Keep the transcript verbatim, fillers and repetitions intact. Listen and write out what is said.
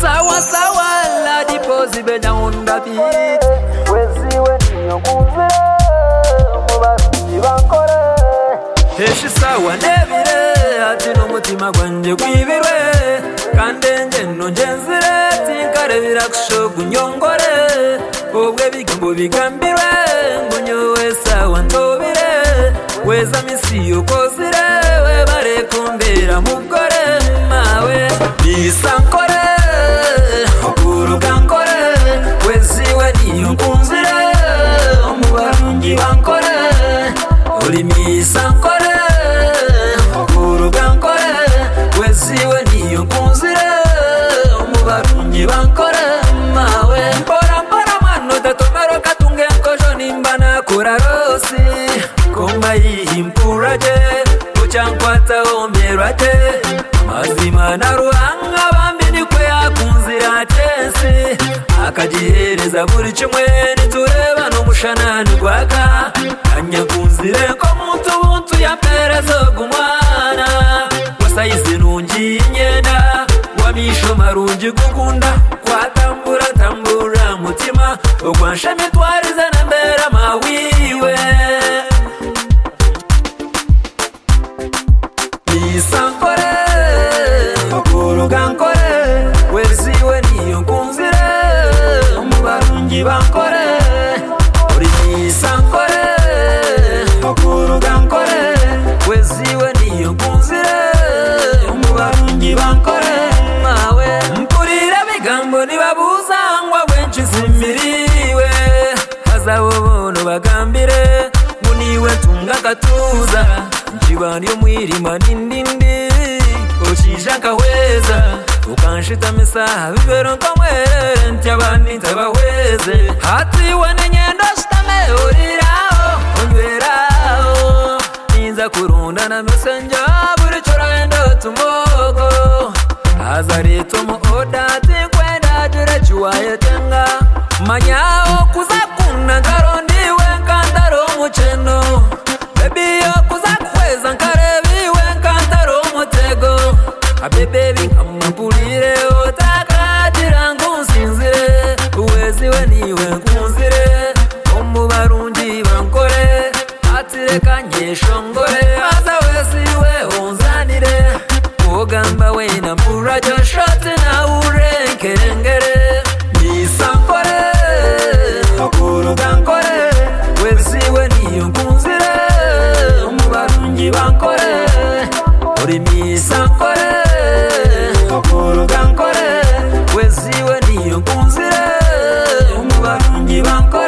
sawa sawa la dipozi benya unda beat weziwe niyo nkunze mu barundi bankore heshi sawa nebire ati n'umutima gwanje gwibirwe kandi ngeno ngenzire tinkare birakushoga unyongore ubwe bigambo bigambirwe ngo nyowe sawa ntobire weza misi yokozire we bare kumbera mugore mawe bisankore okuruga nkore weziwe niyo nkunzire mu barungi bankore uri misankore okuruga nkore weziwe niyo nkunzire mu barungi bankore mawe mpora mpora mano datomero katunge nkojo nimbana kura rosi koma yihimpuraje ucankwata omberate mazima na ruhanga bambini kwe yakunzira tensi akagihereza buri kimwe nitureba n'umushanani gwaka kanyakunzire ko muntu buntu yaperezo gumwana wasayize nungi inyenda wamisho marungi gukunda kwatambura tambura mutima ogwanshami twarize na mbera mawiwe isankore okuruga nkore weziwe niyo nkunzire mu barungi bankore uri isankore okuruga nkore weziwe niyo nkunzire mu barungi bankore mawe mpurira bigambo nibabuza ngwa wenshi simiriwe hazabo bono bagambire muniwe tunga gatuza njibani umwirima nindindi ukija nkahweza ukanshita misaha bibero nkamwerere ntyabandi ntabahweze hatiwe nenyendo shitame uriraho unyweraho ninza kurunda na mesenja buri chorendo tumogo hazarito mu odati kwenda jure juwaye tenga manyao kuzakuna ngarondiwe nkandaro mucheno baby yo kuzakweza nkarebiwe nkandaro mutego abebebi nkamapulire otakagira nkunsinzire uweziwe niwe nkunzire omu barungi bankore atireka nyeshongore aza wesiwe onzanire ogamba wena mpurajo shoti na urenkerengere nisankore okuruga nkore weziwe niyo nkunzire mu barungi bankore uri misankore okuruga nkore weziwe niyo nkunzire mu barungi bankore